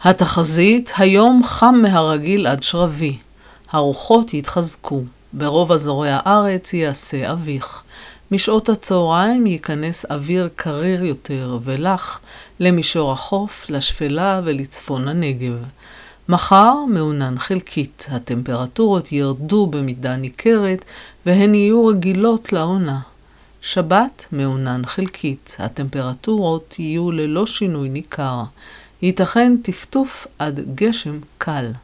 התחזית, היום חם מהרגיל עד שרבי. הרוחות יתחזקו. ברוב אזורי הארץ יעשה אביך. משעות הצהריים ייכנס אוויר קריר יותר ולח למישור החוף, לשפלה ולצפון הנגב. מחר מעונן חלקית. הטמפרטורות ירדו במידה ניכרת והן יהיו רגילות לעונה. שבת מעונן חלקית. הטמפרטורות יהיו ללא שינוי ניכר. ייתכן טפטוף עד גשם קל.